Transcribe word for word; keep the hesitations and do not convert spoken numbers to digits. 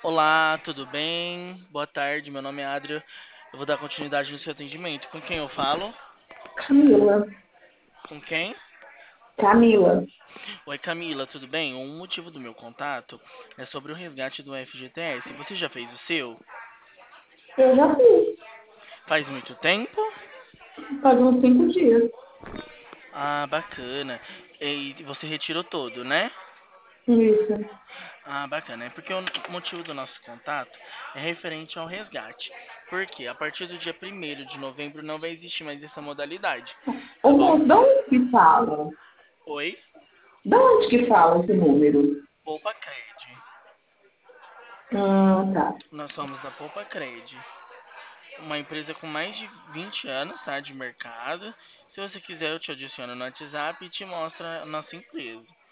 Olá, tudo bem? Boa tarde, meu nome é Adria. Eu vou dar continuidade no seu atendimento. Com quem eu falo? Camila. Com quem? Camila. Oi, Camila, tudo bem? O motivo do meu contato é sobre o resgate do F G T S. Você já fez o seu? Eu já fiz. Faz muito tempo? Faz uns cinco dias. Ah, bacana. E você retirou todo, né? Isso. Ah, bacana. É porque o motivo do nosso contato é referente ao resgate. Porque a partir do dia primeiro de novembro não vai existir mais essa modalidade, Ô, tá bom? moço, de onde que fala? Oi? De onde que fala esse número? Poupa Cred. Ah, tá. Nós somos da Poupa Cred, uma empresa com mais de vinte anos, tá, de mercado. Se você quiser, eu te adiciono no WhatsApp e te mostro a nossa empresa.